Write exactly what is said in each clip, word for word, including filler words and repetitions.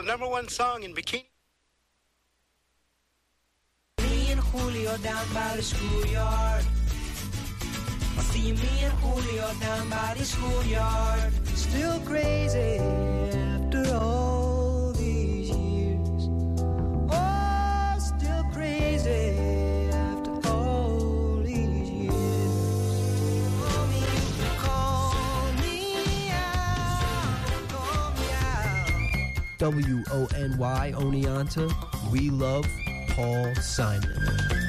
number one song in Bikini. Me and Julio down by the schoolyard. I see me and Julio down by the schoolyard. Still crazy after all these years. Oh, still crazy after all these years. Call me, call me out, call me out. W O N Y Oneonta, we love Paul Simon.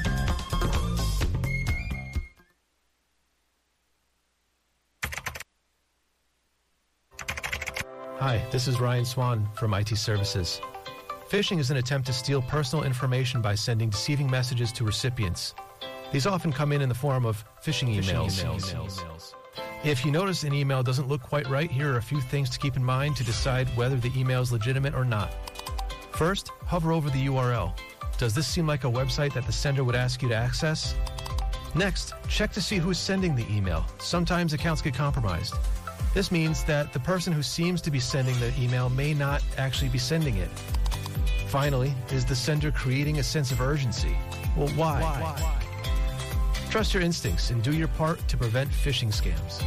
Hi, this is Ryan Swan from I T Services. Phishing is an attempt to steal personal information by sending deceiving messages to recipients. These often come in in the form of phishing emails. Phishing emails. emails. If you notice an email doesn't look quite right, here are a few things to keep in mind to decide whether the email is legitimate or not. First, hover over the U R L. Does this seem like a website that the sender would ask you to access? Next, check to see who is sending the email. Sometimes accounts get compromised. This means that the person who seems to be sending the email may not actually be sending it. Finally, is the sender creating a sense of urgency? Well, why? why? why? Trust your instincts and do your part to prevent phishing scams.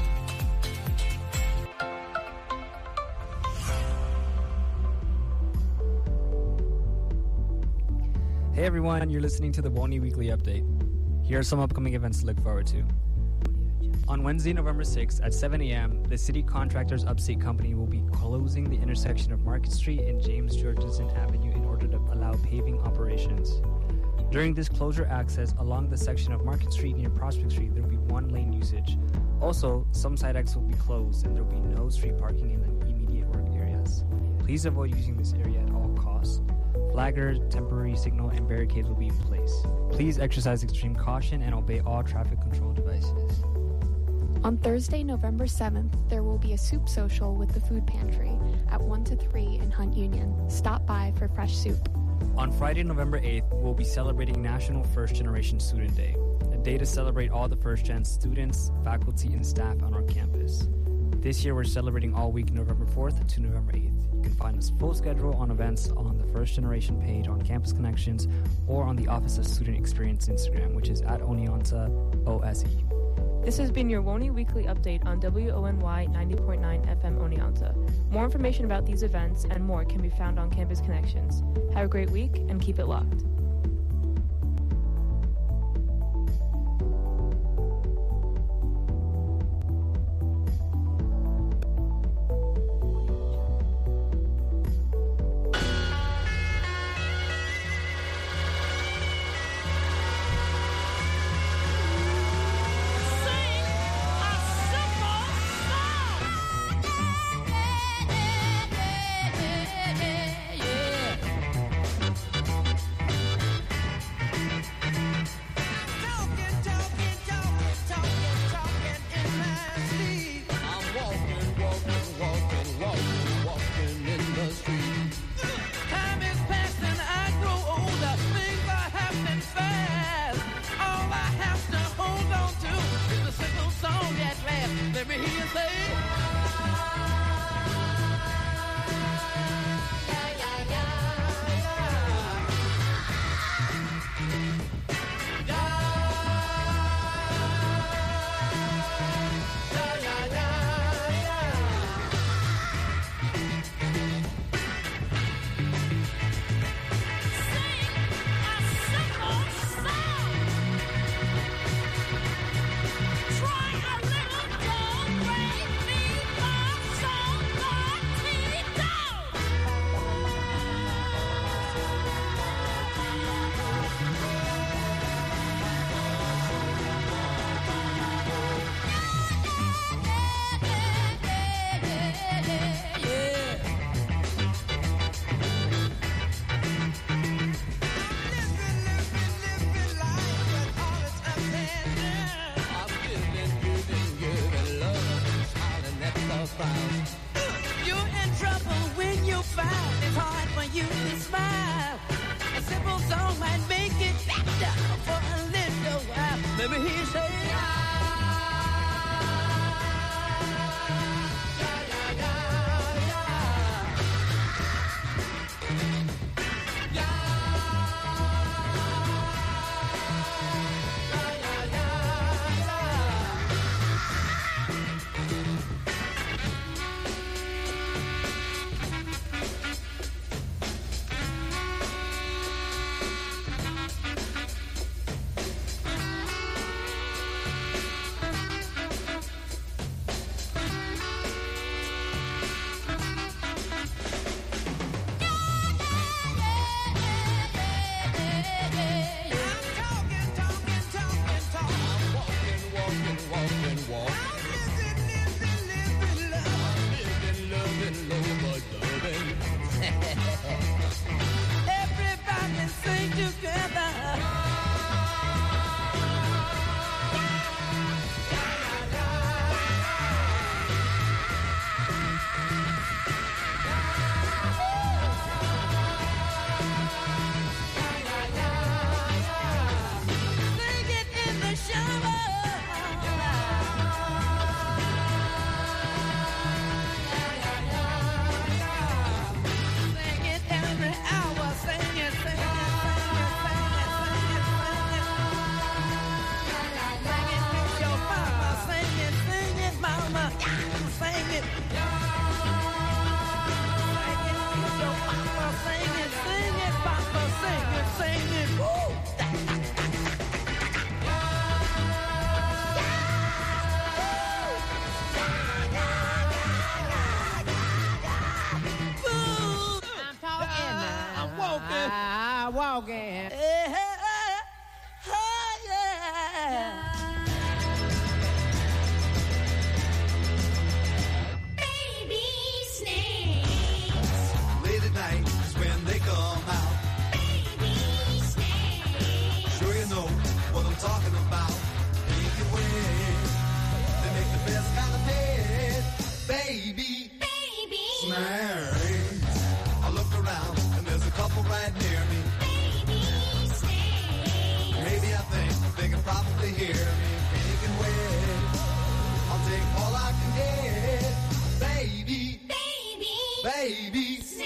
Hey everyone, you're listening to the Woney Weekly Update. Here are some upcoming events to look forward to. On Wednesday, November sixth at seven a.m., the City Contractors Upstate Company will be closing the intersection of Market Street and James Georgeson Avenue in order to allow paving operations. During this closure access along the section of Market Street near Prospect Street, there will be one lane usage. Also, some side exits will be closed and there will be no street parking in the immediate work areas. Please avoid using this area at all costs. Flaggers, temporary signal, and barricades will be in place. Please exercise extreme caution and obey all traffic control devices. On Thursday, November seventh, there will be a soup social with the food pantry at one to three in Hunt Union. Stop by for fresh soup. On Friday, November eighth, we'll be celebrating National First Generation Student Day, a day to celebrate all the first-gen students, faculty, and staff on our campus. This year, we're celebrating all week November fourth to November eighth. You can find us full schedule on events on the First Generation page on Campus Connections or on the Office of Student Experience Instagram, which is at Oneonta O S E. This has been your Woney Weekly Update on W O N Y ninety point nine F M Oneonta. More information about these events and more can be found on Campus Connections. Have a great week and keep it locked. walking. Hey, oh, yeah. Baby snakes. Late at night is when they come out. Baby snakes. Sure you know what I'm talking about. Pink and wet. They make the best kind of head. Baby. Baby snakes. I look around and there's a couple right near me. Baby snakes. Maybe I think they can probably hear me. Pink and wet. I'll take all I can get. Baby. Baby. Baby. Snakes.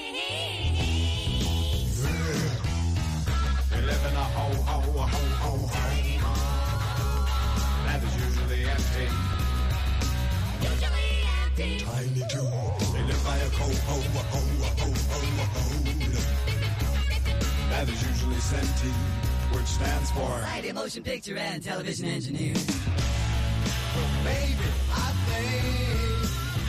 We live in a ho, ho, ho, ho, ho. That is usually empty. Usually empty. Tiny too. They live by a cold, ho, ho, ho, ho, ho, ho. That is usually Senti, which stands for Society Motion Picture and Television Engineers. Well, maybe I think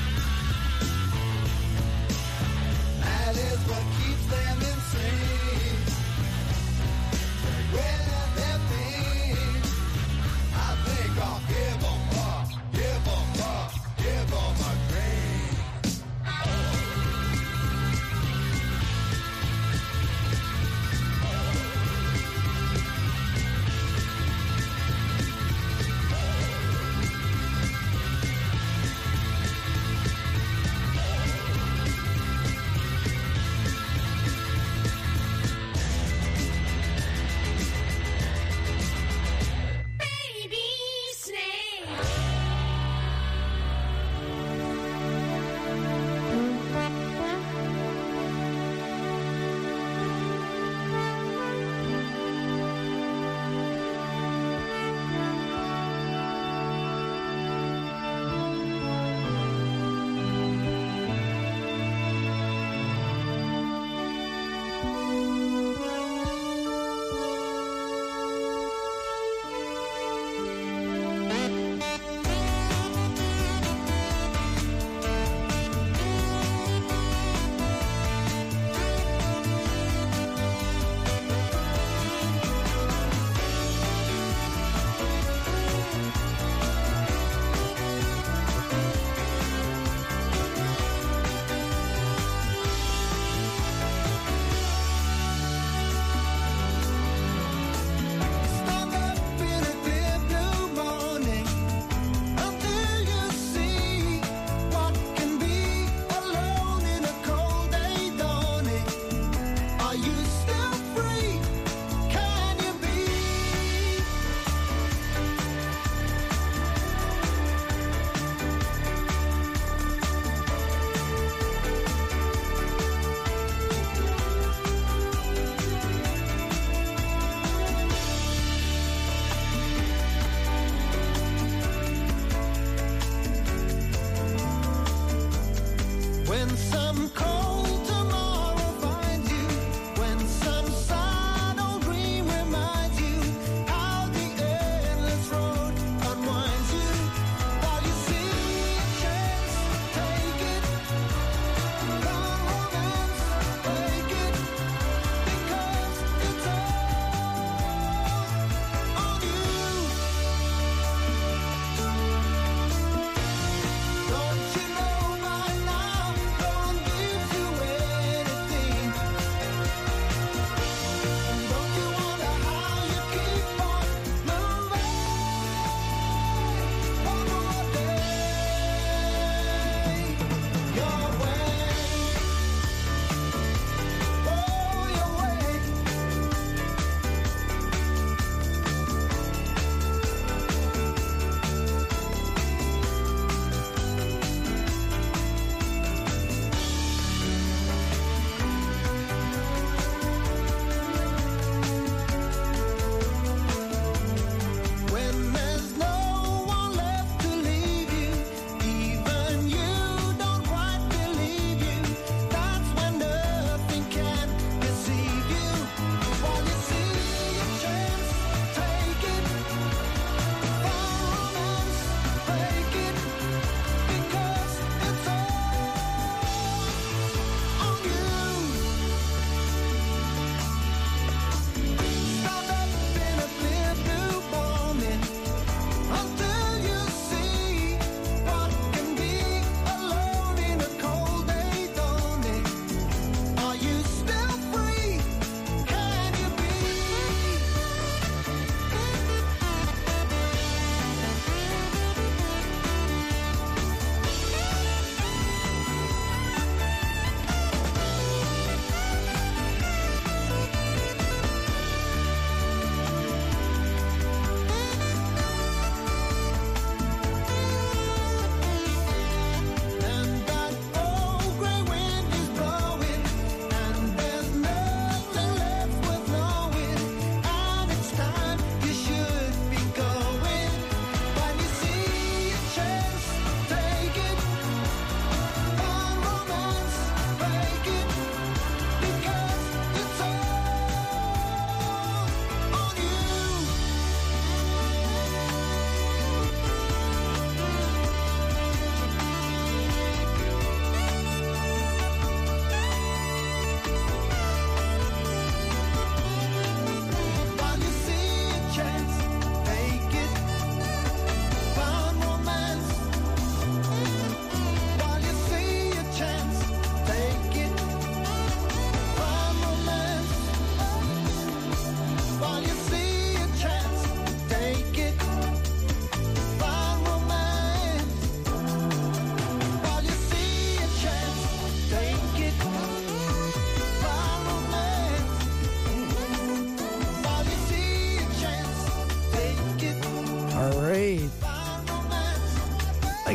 that is what keeps them insane. When they're thin, I think I'll give them up, give them up, give them a drink.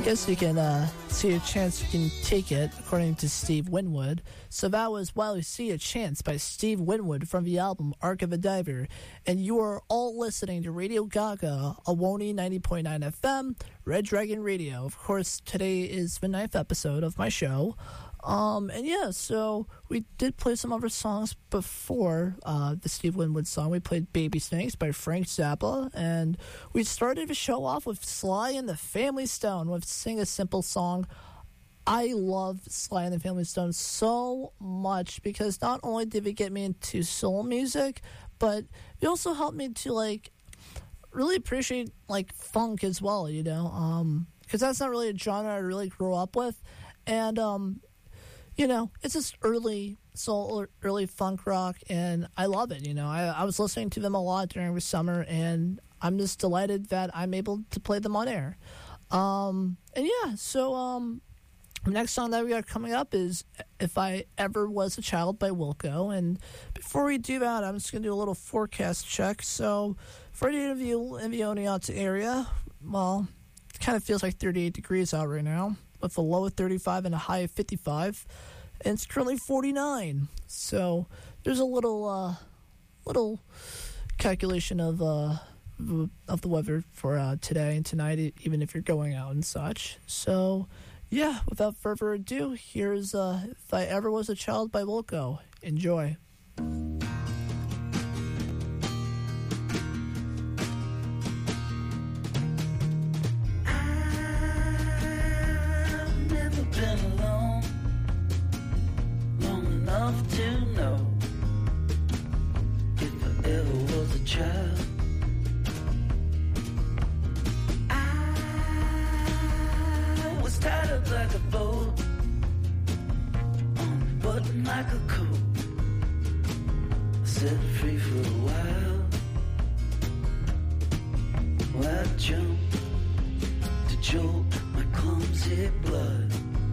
guess you can uh, see a chance you can take it, according to Steve Winwood. So that was While We See a Chance by Steve Winwood from the album Arc of a Diver. And you are all listening to Radio Gaga, Awoni ninety point nine F M, Red Dragon Radio. Of course, today is the ninth episode of my show. Um, and yeah, so we did play some other songs before uh, the Steve Winwood song. We played Baby Snakes by Frank Zappa, and we started the show off with Sly and the Family Stone with Sing a Simple Song. I love Sly and the Family Stone so much because not only did it get me into soul music, but it also helped me to, like, really appreciate, like, funk as well, you know, um, because that's not really a genre I really grew up with, and, um, you know, it's just early soul, early funk rock, and I love it, you know. I, I was listening to them a lot during the summer, and I'm just delighted that I'm able to play them on air. Um, and yeah, so um, the next song that we got coming up is If I Ever Was a Child by Wilco, and before we do that, I'm just going to do a little forecast check. So for any of you in the Oneonta area, well, it kind of feels like thirty-eight degrees out right now, with a low of thirty-five and a high of fifty-five, and it's currently forty-nine. So there's a little, uh, little calculation of uh, of the weather for uh, today and tonight, even if you're going out and such. So yeah, without further ado, here's uh, If I Ever Was a Child by Wilco. Enjoy. Been alone long enough to know if I ever was a child. I was tied up like a boat, on a button like a coat, set free for a while. Well, I jumped to jolt my clumsy blood,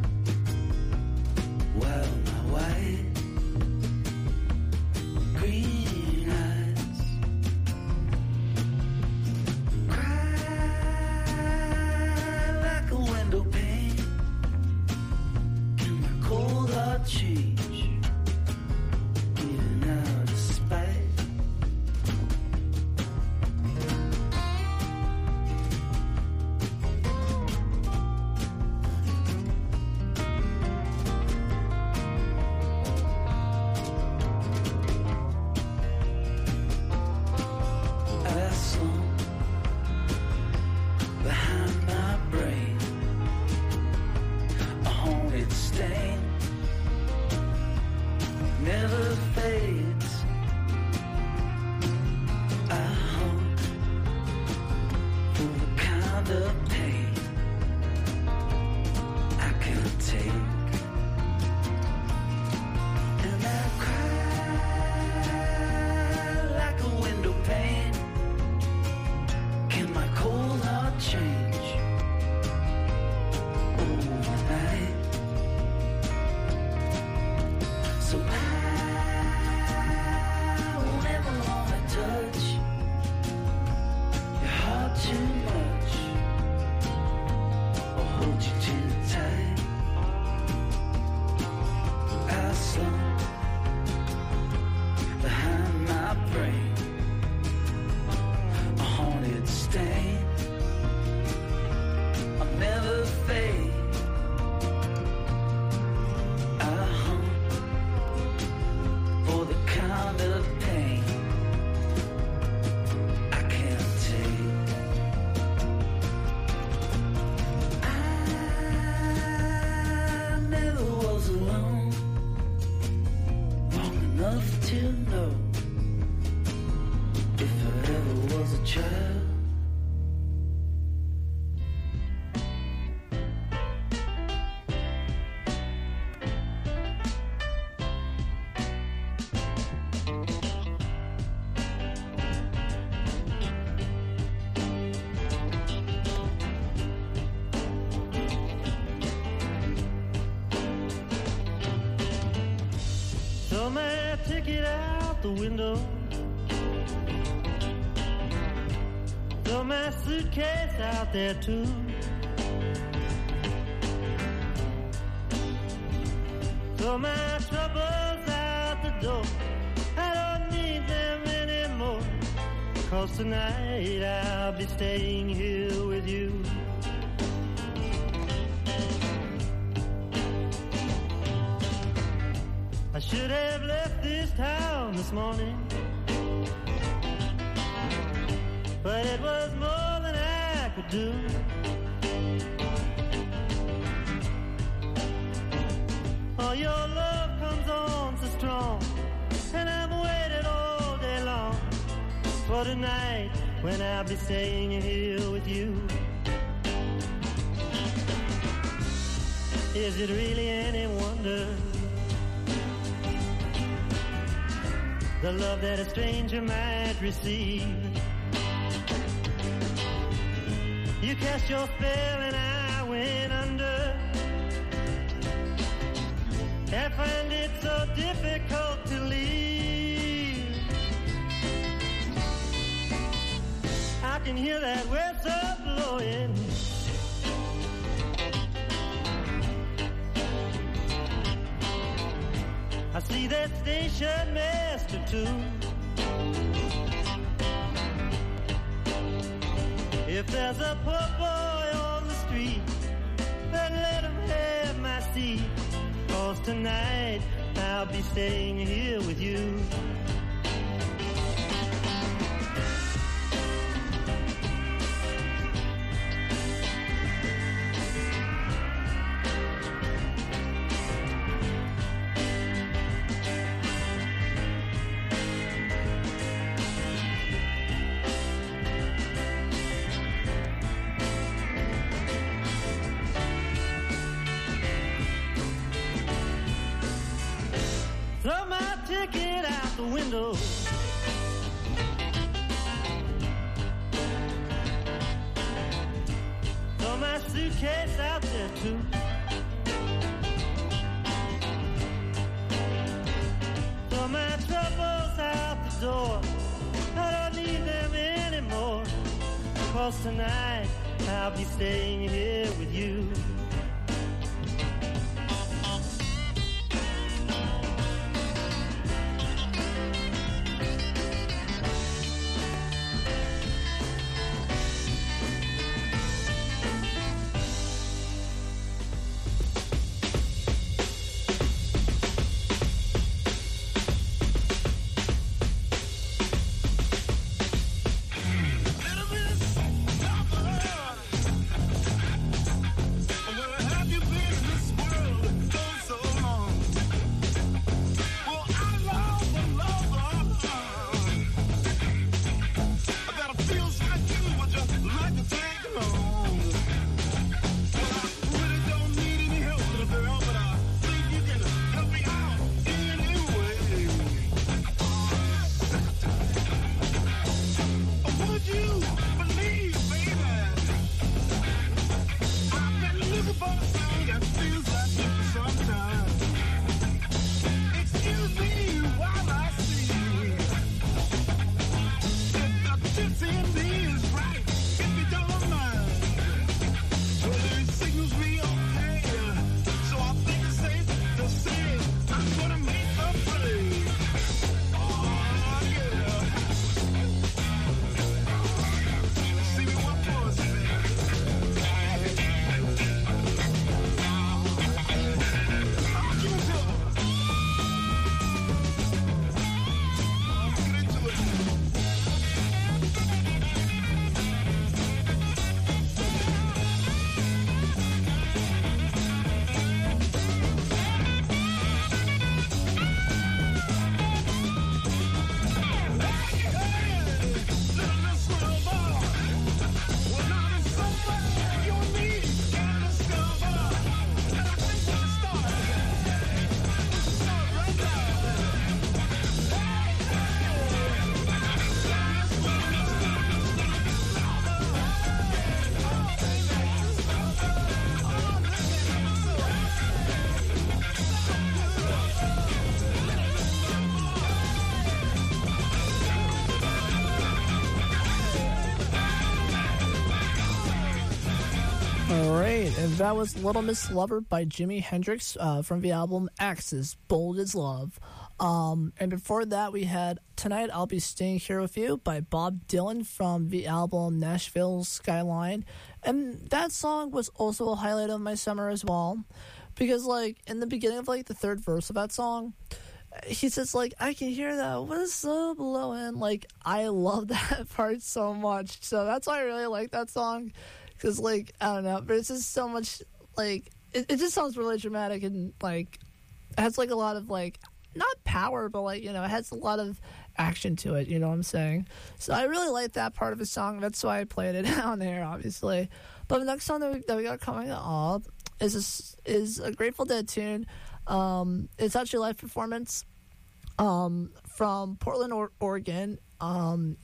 while my white, green eyes cry like a window pane, and my cold heart change, even out of spite. The window, throw my suitcase out there too. Throw my troubles out the door. I don't need them anymore. 'Cause tonight I'll be staying here with you. I should have left this town this morning, but it was more than I could do. Oh, your love comes on so strong, and I've waited all day long for tonight when I'll be staying here with you. Is it really any wonder the love that a stranger might receive? You cast your spell and I went under. I find it so difficult to leave. I can hear that whistle blowing. I see that station master too. If there's a poor boy on the street, then let him have my seat. 'Cause tonight I'll be staying here with you. Throw my ticket out the window. Throw my suitcase out there too. Throw my troubles out the door. I don't need them anymore. 'Cause tonight I'll be staying here with you. That was Little Miss Lover by Jimi Hendrix uh, from the album Axis, Bold as Love. Um, and before that, we had Tonight I'll Be Staying Here With You by Bob Dylan from the album Nashville Skyline. And that song was also a highlight of my summer as well. Because, like, in the beginning of, like, the third verse of that song, he says, like, I can hear that whistle blowing. Like, I love that part so much. So that's why I really like that song. Because, like, I don't know, but it's just so much, like, it, it just sounds really dramatic and, like, it has, like, a lot of, like, not power, but, like, you know, it has a lot of action to it, you know what I'm saying? So I really like that part of the song. That's why I played it on there, obviously. But the next song that we, that we got coming up is a, is a Grateful Dead tune. Um, it's actually a live performance um, from Portland, or- Oregon. Um,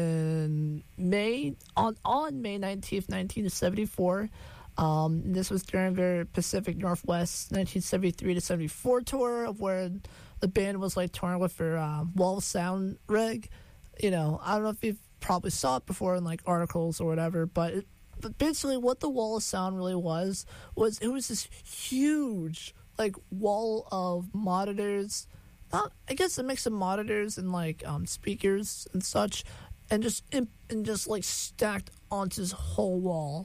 in May, on, on May nineteenth, nineteen seventy-four. Um, this was during their Pacific Northwest nineteen seventy-three to seventy-four tour, of where the band was like touring with their uh, wall of sound rig. You know, I don't know if you've probably saw it before in like articles or whatever, but, it, but basically what the wall of sound really was, was it was this huge like wall of monitors. Uh, I guess a mix of monitors and like um, speakers and such, and just imp- and just like stacked onto this whole wall.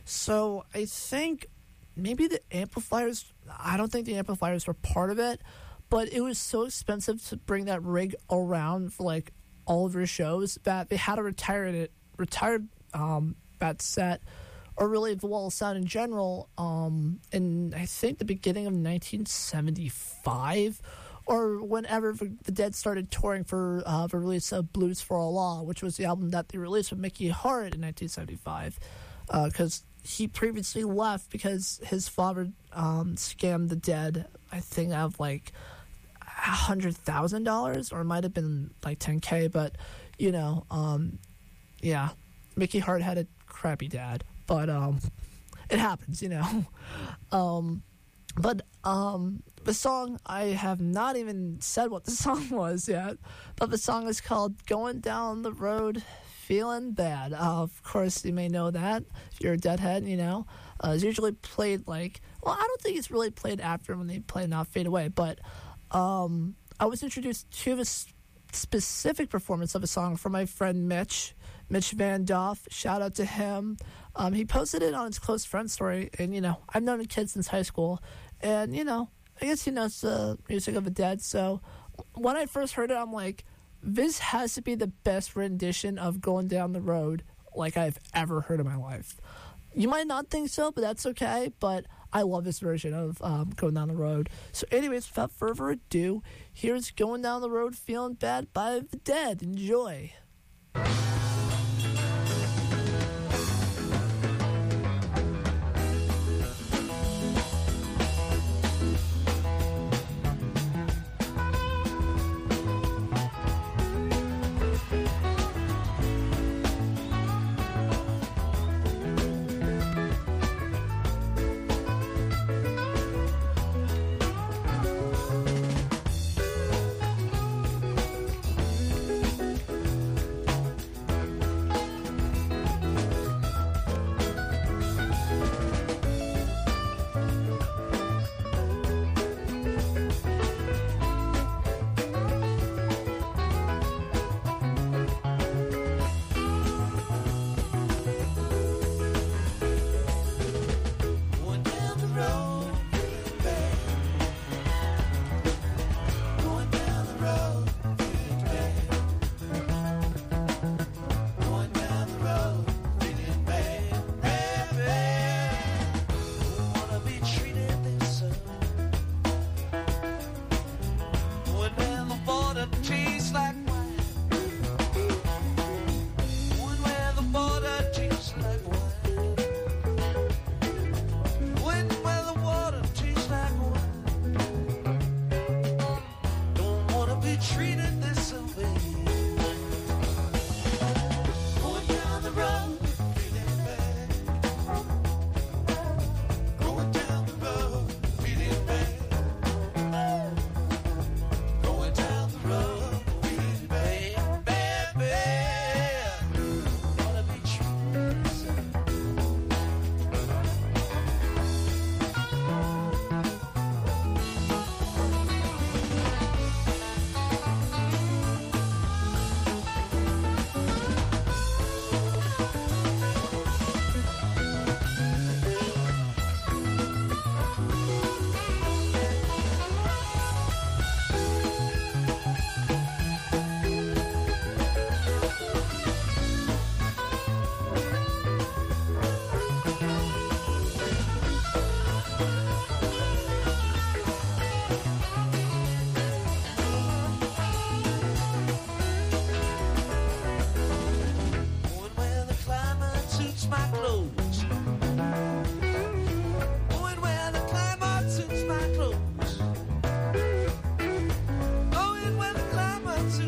So I think maybe the amplifiers. I don't think the amplifiers were part of it, but it was so expensive to bring that rig around for like all of their shows that they had to retire it, retire um, that set, or really the wall of sound in general. Um, in I think the beginning of nineteen seventy-five. Or whenever the Dead started touring for uh, the release of Blues for Allah, which was the album that they released with Mickey Hart in nineteen seventy-five, because uh, he previously left because his father um, scammed the Dead, I think, out of like one hundred thousand dollars, or it might have been like ten K, but, you know, um, yeah, Mickey Hart had a crappy dad, but um, it happens, you know. um, but um, the song, I have not even said what the song was yet, but the song is called Going Down the Road Feeling Bad. Uh, of course, you may know that if you're a Deadhead, you know. Uh, it's usually played like, well, I don't think it's really played after when they play Not Fade Away, but um, I was introduced to this specific performance of a song from my friend Mitch, Mitch Van Doff. Shout out to him. Um, he posted it on his close friend story, and, you know, I've known the kid since high school, and, you know, I guess he knows the music of the Dead, so when I first heard it, I'm like, this has to be the best rendition of Going Down the Road like I've ever heard in my life. You might not think so, but that's okay, but I love this version of um, Going Down the Road. So anyways, without further ado, here's Going Down the Road Feeling Bad by the Dead. Enjoy.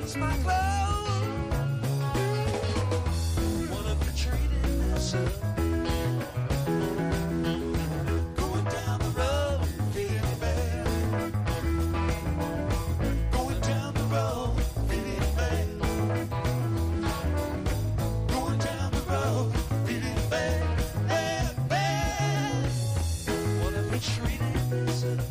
fix my clothes. Wanna be treated this up. Going down the road, feeling bad. Going down the road, feeling bad. Going down the road, feeling bad, bad, bad. Wanna be treated this up.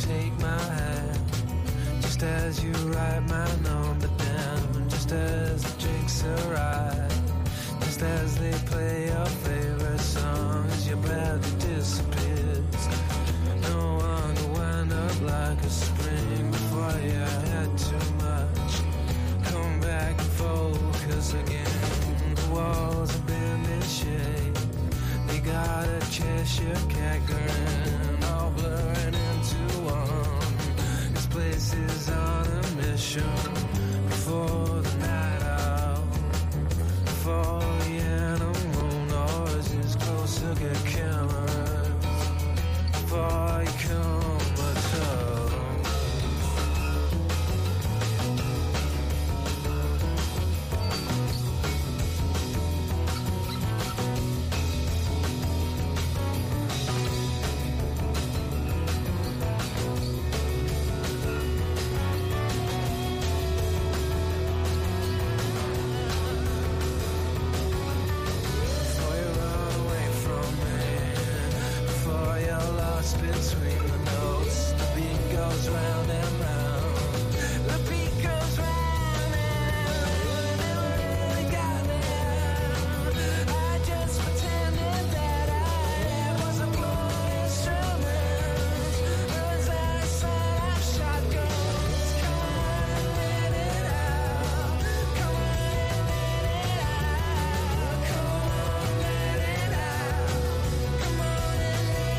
take my hand, just as you write my number down, just as the drinks arrive, just as they play your favorite song, as your body disappears. No one could wind up like a spring before you had too much. Come back and focus again. The walls have been in shape. They got a Cheshire cat grin, all blurring into one. This place is on a mission. Before the night out, before the animal noises closer get cameras, before you come at all. Between the notes, the beat goes round and round. The beat goes round and round. Really got there. I just pretended that I was a blowing instrument. As I said, I shotguns. Come on and let it out. Come on and let it out. Come on, let it out. Come on and let it out.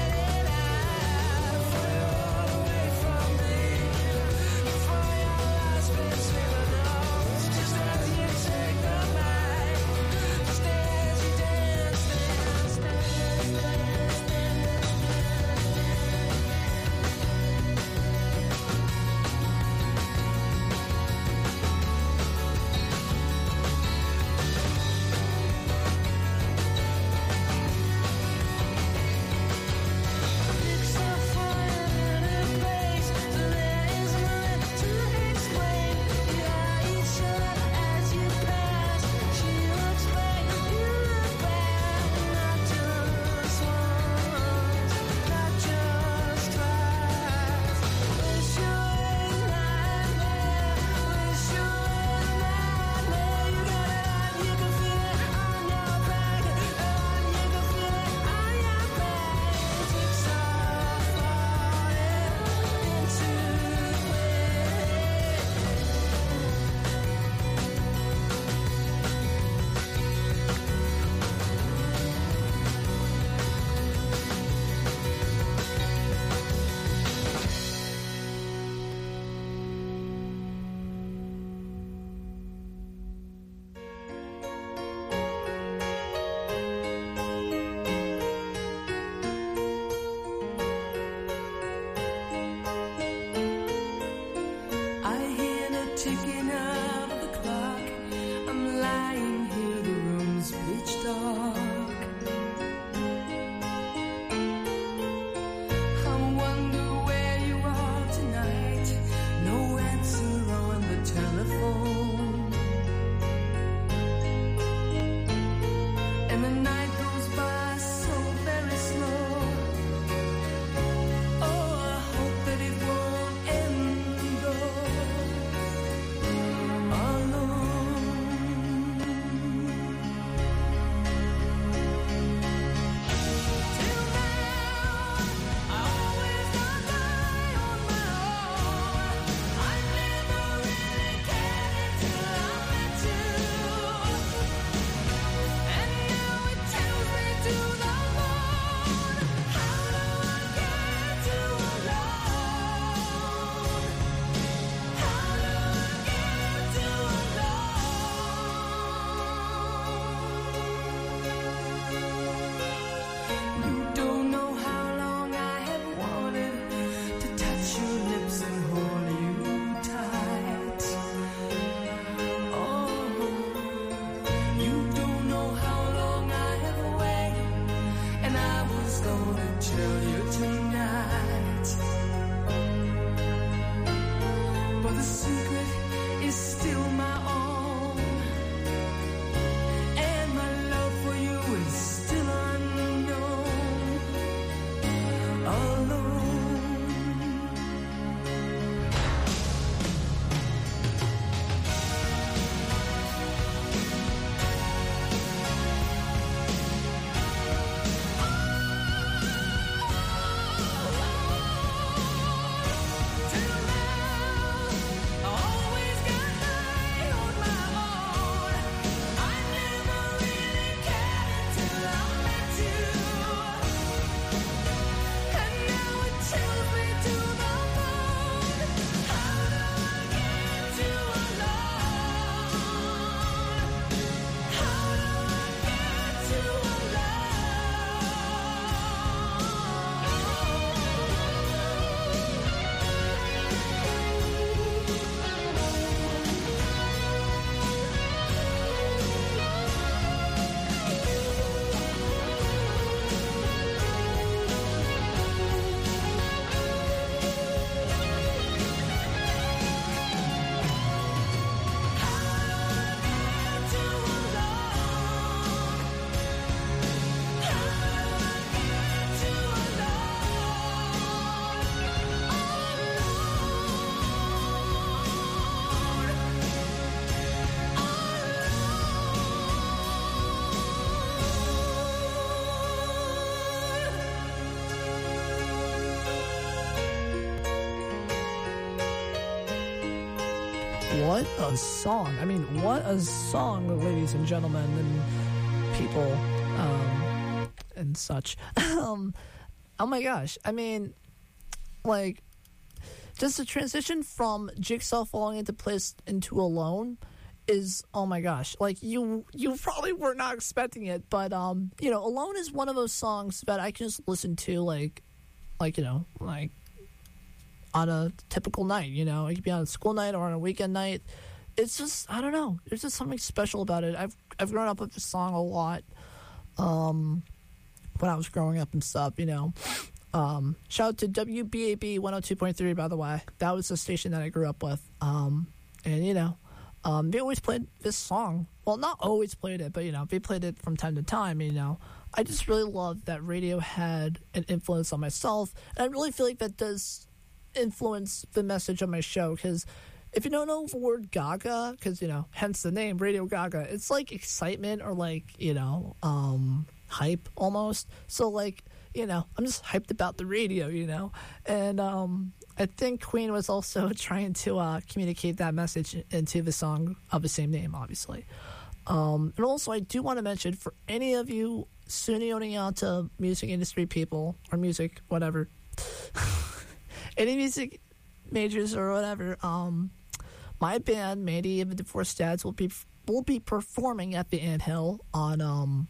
What a song. I mean, what a song, ladies and gentlemen, and people, um, and such. um, oh my gosh. I mean, like, just the transition from Jigsaw falling into place into Alone is, oh my gosh, like, you you probably were not expecting it, but, um, you know, Alone is one of those songs that I can just listen to, like, like, you know, like, on a typical night, you know, it could be on a school night or on a weekend night. It's just, I don't know, there's just something special about it. I've I've grown up with this song a lot, um, when I was growing up and stuff, you know. Um, shout out to W B A B one oh two point three, by the way. That was the station that I grew up with. Um, and, you know, um, they always played this song. Well, not always played it, but, you know, they played it from time to time, you know. I just really love that radio had an influence on myself. And I really feel like that does influence the message of my show, because if you don't know the word Gaga, because, you know, hence the name Radio Gaga, it's like excitement or like, you know, um, hype almost. So, like, you know, I'm just hyped about the radio, you know. And um, I think Queen was also trying to uh, communicate that message into the song of the same name, obviously. Um, and also, I do want to mention, for any of you SUNY Oneonta music industry people, or music, whatever, any music majors or whatever, um, my band, Mandy and the Divorced Dads, will be will be performing at the Anthill on um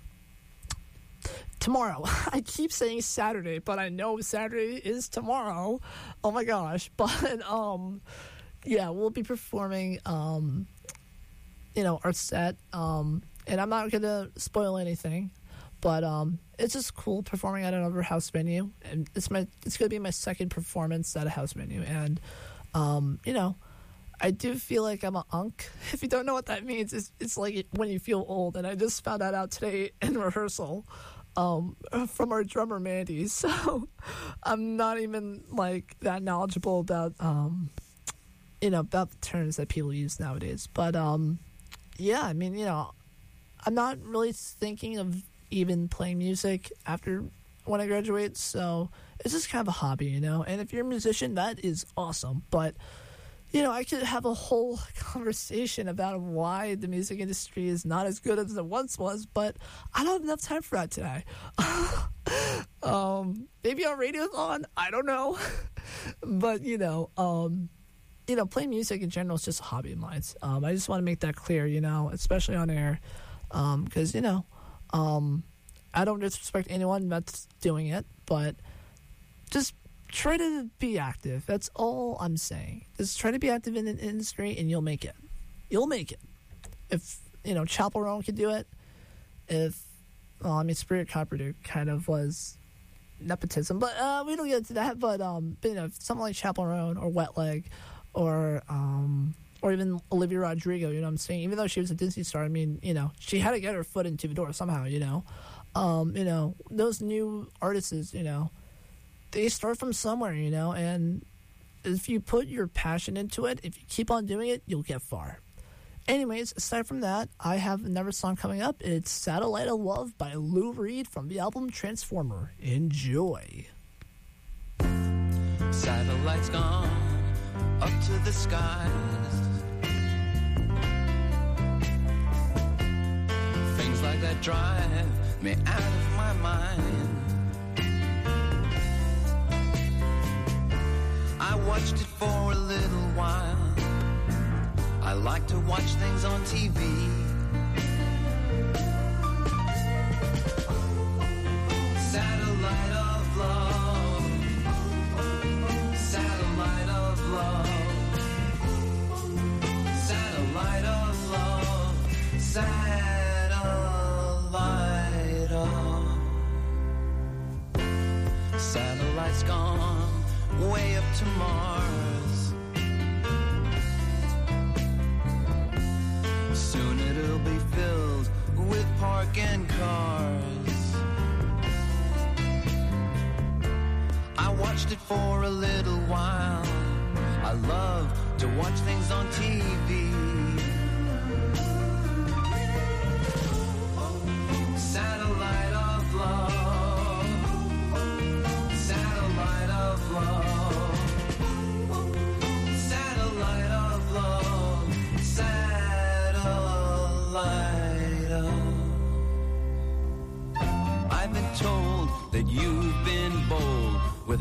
tomorrow. I keep saying Saturday, but I know Saturday is tomorrow. Oh my gosh! But um, yeah, we'll be performing um, you know, our set. Um, and I'm not gonna spoil anything. But um, it's just cool performing at another house venue, and it's my it's gonna be my second performance at a house venue, and um, you know, I do feel like I'm a unk. If you don't know what that means, it's it's like when you feel old, and I just found that out today in rehearsal, um, from our drummer Mandy. So I'm not even like that knowledgeable about um, you know, about the terms that people use nowadays. But um, yeah, I mean, you know, I'm not really thinking of even playing music after when I graduate, so it's just kind of a hobby, you know. And if you're a musician, that is awesome. But, you know, I could have a whole conversation about why the music industry is not as good as it once was, but I don't have enough time for that today. um, maybe our radio's on, I don't know. But, you know, um, you know, playing music in general is just a hobby of mine. Um, I just want to make that clear, you know, especially on air, because, um, you know, Um, I don't disrespect anyone that's doing it, but just try to be active. That's all I'm saying. Just try to be active in an industry, and you'll make it. You'll make it. If, you know, Chappell Roan could do it, if, well, I mean, Spirit Copperduke kind of was nepotism, but uh, we don't get into that, but, um, but, you know, something like Chappell Roan or Wet Leg or, um... or even Olivia Rodrigo, you know what I'm saying? Even though she was a Disney star, I mean, you know, she had to get her foot into the door somehow, you know? Um, you know, those new artists, you know, they start from somewhere, you know? And if you put your passion into it, if you keep on doing it, you'll get far. Anyways, aside from that, I have another song coming up. It's Satellite of Love by Lou Reed from the album Transformer. Enjoy. Satellites gone up to the skies. Things like that drive me out of my mind. I watched it for a little while. I like to watch things on T V. Satellite of love. Satellite of love. Satellite of love. Satellite of. Satellite's gone way up to Mars. Soon it'll be filled with parking cars. I watched it for a little while. I love to watch things on T V. Satellite of love. Satellite of love. Satellite of love.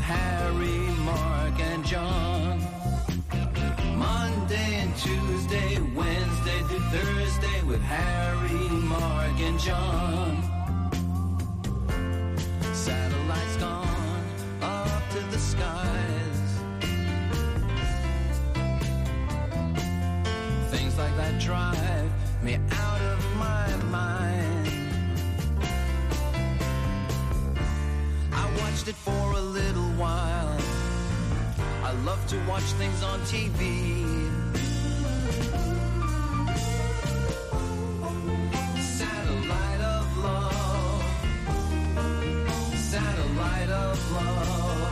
Harry, Mark, and John. Monday and Tuesday, Wednesday through Thursday with Harry, Mark, and John. Satellites gone up to the skies. Things like that drive me out of my mind. I watched it for a little while. I love to watch things on T V. Satellite of love. Satellite of love.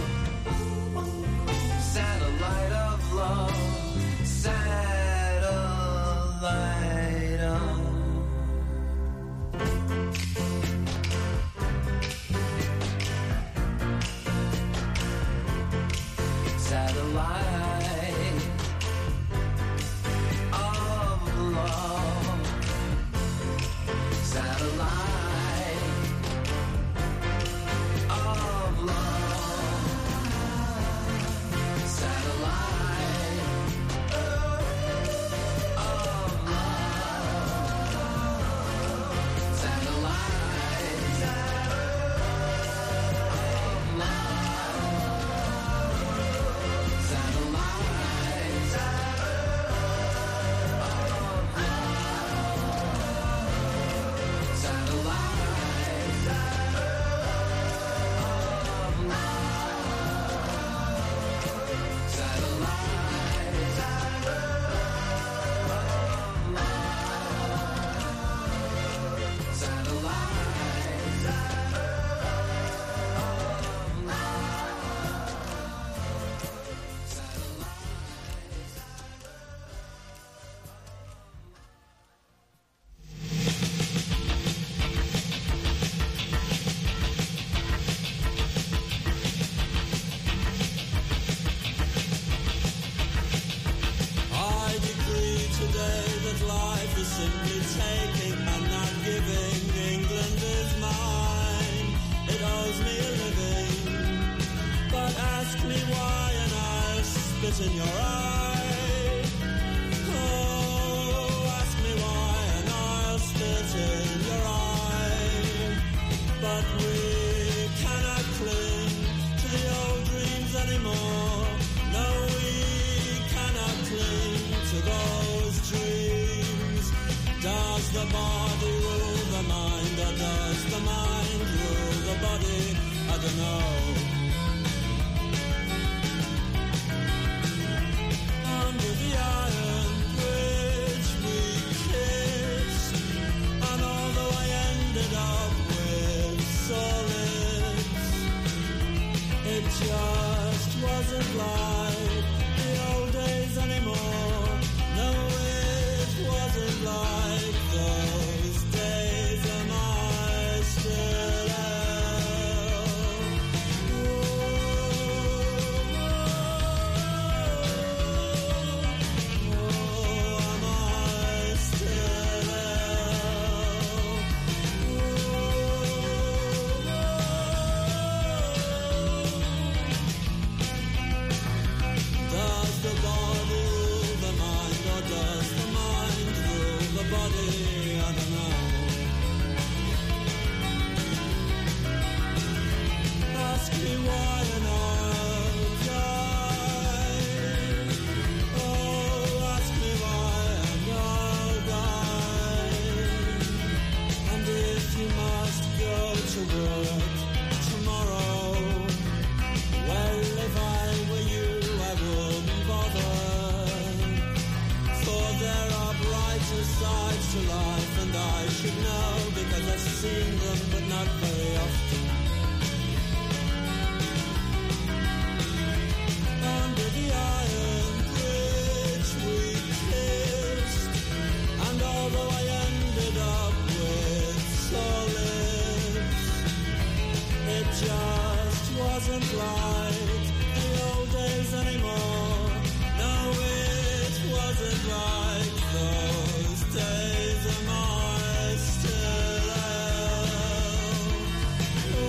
Satellite of love. Satellite of Satellite of love. Satellite of love. Satellite of love. Satellite of in your eye. Oh, ask me why and I'll spit in your eye. But we cannot cling to the old dreams anymore. No, we cannot cling to those dreams. Does the body rule the mind, or does the mind rule the body? I don't know. Under the iron bridge we kissed, and although I ended up with solids, it just wasn't like the old days anymore. No, it wasn't like those days, am I still still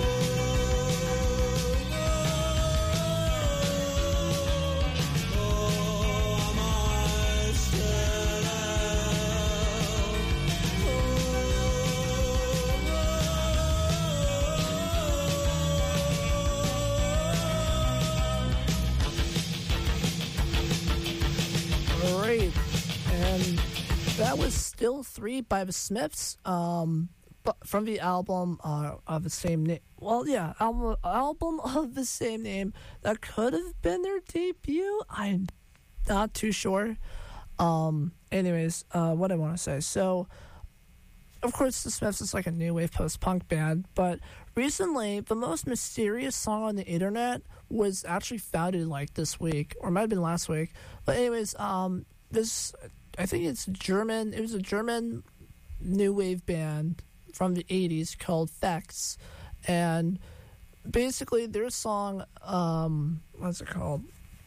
Great. And that was Still Three by the Smiths, um, bu- from the album uh, of the same name. Well, yeah, album, album of the same name. That could have been their debut. I'm not too sure. Um, anyways, uh, what I want to say. So, of course, the Smiths is like a new wave post-punk band, but recently, the most mysterious song on the internet was actually founded like this week, or it might have been last week. But anyways, um, this, I think it's German, it was a German new wave band from the eighties called Fex, and basically their song, um, what's it called?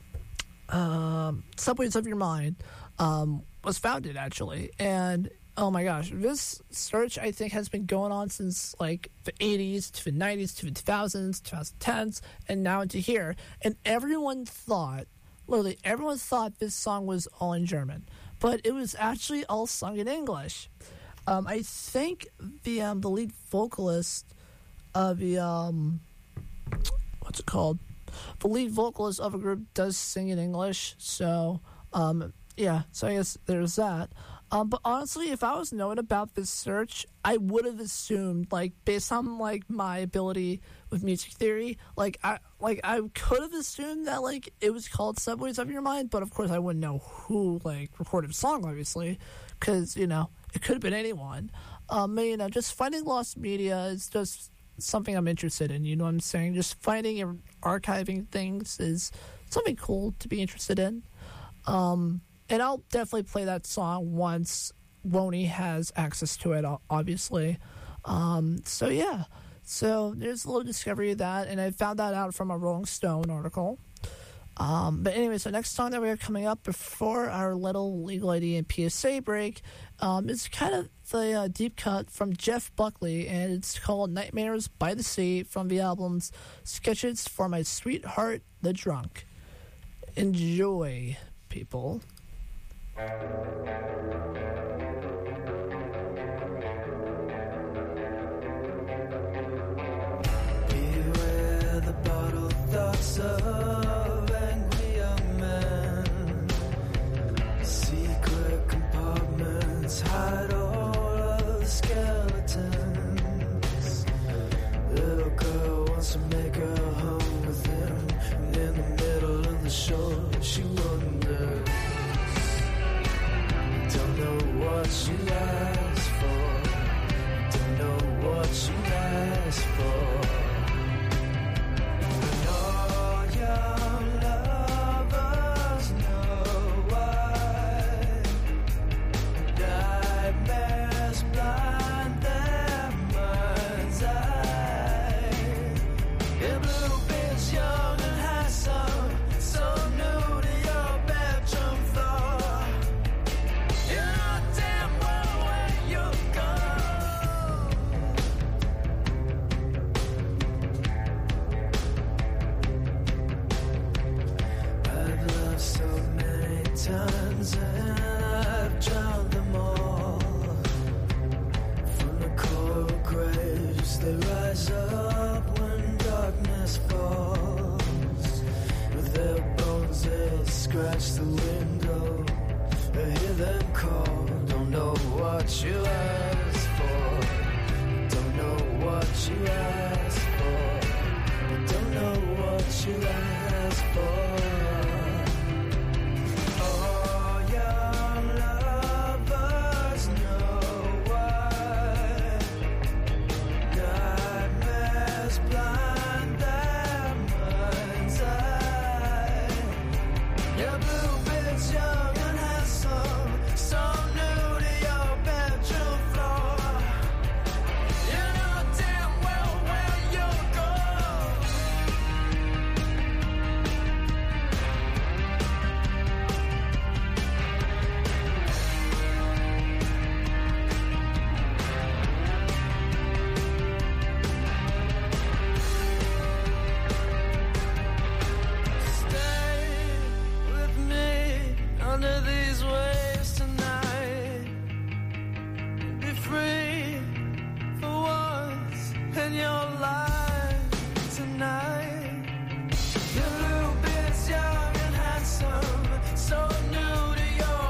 Um, Subways of Your Mind, um, was founded actually, and oh my gosh, this search I think has been going on since like the eighties to the nineties to the two thousands, twenty tens, and now into here. And everyone thought, literally everyone thought this song was all in German, but it was actually all sung in English. Um, I think the um, the lead vocalist of the um, what's it called? The lead vocalist of a group does sing in English, so um, yeah. So I guess there's that. Um, but honestly, if I was knowing about this search, I would have assumed, like, based on like my ability with music theory, like I like I could have assumed that like it was called Subways of Your Mind, but of course I wouldn't know who like recorded the song, obviously, because you know it could have been anyone. Um, you know, just finding lost media is just something I'm interested in. You know what I'm saying? Just finding and archiving things is something cool to be interested in. Um. And I'll definitely play that song once Woney has access to it, obviously. Um, so, yeah. So, there's a little discovery of that, and I found that out from a Rolling Stone article. Um, but anyway, so next song that we have coming up before our little Legal I D and P S A break um, is kind of the uh, deep cut from Jeff Buckley, and it's called Nightmares by the Sea from the album's Sketches for My Sweetheart the Drunk. Enjoy, people. Beware the bottled thoughts of angry young men. Secret compartments hide all of the skeletons. Little girl wants to make her home with him, and in the middle of the shore she wonders. Don't know what you asked for. Don't know what you asked for. And all young lovers know why nightmares blind their mind's eye. Your blue bitch, young and handsome, so new to your bedroom floor. You know damn well where you go. I've loved so many times and I've drowned them all. From the coral graves they rise up when darkness falls. With their bones they scratch the window. I hear them call. Don't know what you asked for. Don't know what you asked for. Don't know what you asked for. All young lovers know why nightmares blind their mind's eye. Your blue bitch, young and handsome, so new to your bedroom floor. You know damn well where you go. Stay with me under these waves tonight. Be free for once in your life tonight. Your blue bitch, young and handsome, so new to your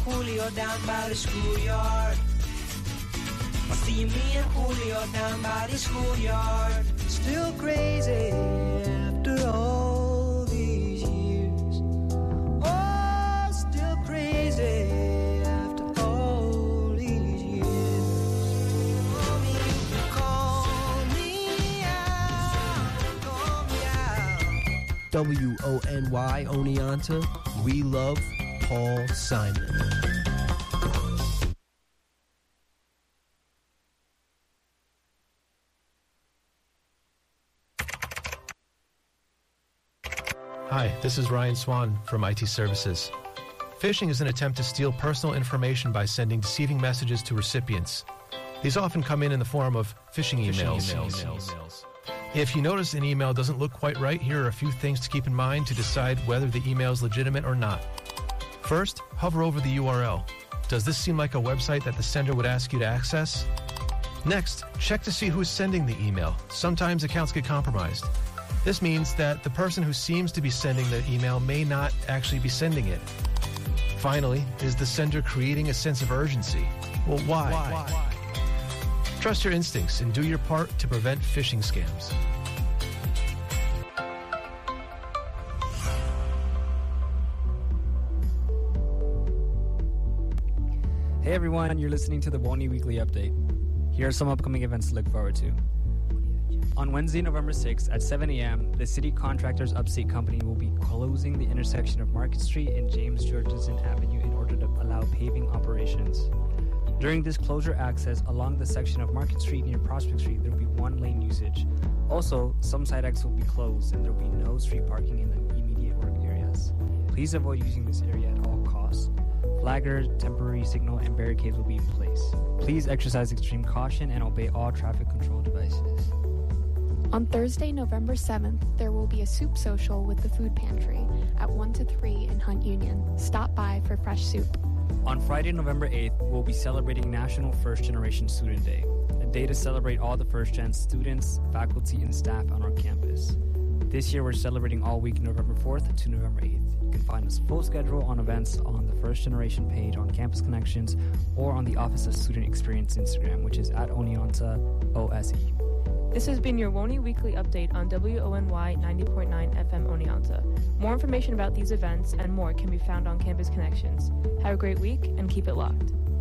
Julio down by the schoolyard. I see me and Julio down by the schoolyard. Still crazy after all these years. Oh, still crazy after all these years. Call me, call me out, call me out. W O N Y Oneonta, we love Paul Simon. Hi, this is Ryan Swan from I T Services. Phishing is an attempt to steal personal information by sending deceiving messages to recipients. These often come in in the form of phishing emails. Phishing emails. If you notice an email doesn't look quite right, here are a few things to keep in mind to decide whether the email is legitimate or not. First, hover over the U R L. Does this seem like a website that the sender would ask you to access? Next, check to see who is sending the email. Sometimes accounts get compromised. This means that the person who seems to be sending the email may not actually be sending it. Finally, is the sender creating a sense of urgency? Well, why? why? Trust your instincts and do your part to prevent phishing scams. Hey everyone, you're listening to the Woney Weekly Update. Here are some upcoming events to look forward to. On Wednesday, November sixth at seven a.m., the City Contractors Upstate Company will be closing the intersection of Market Street and James Georgeson Avenue in order to allow paving operations. During this closure access along the section of Market Street near Prospect Street, there will be one lane usage. Also, some side exits will be closed and there will be no street parking in the immediate work areas. Please avoid using this area at all costs. Flaggers, temporary signal, and barricades will be in place. Please exercise extreme caution and obey all traffic control devices. On Thursday, November seventh, there will be a soup social with the food pantry at one to three in Hunt Union. Stop by for fresh soup. On Friday, November eighth, we'll be celebrating National First Generation Student Day, a day to celebrate all the first-gen students, faculty, and staff on our campus. This year, we're celebrating all week November fourth to November eighth. You can find us full schedule on events on the First Generation page on Campus Connections or on the Office of Student Experience Instagram, which is at Oneonta O S E. This has been your Woney Weekly Update on W O N Y ninety point nine F M Oneonta. More information about these events and more can be found on Campus Connections. Have a great week and keep it locked.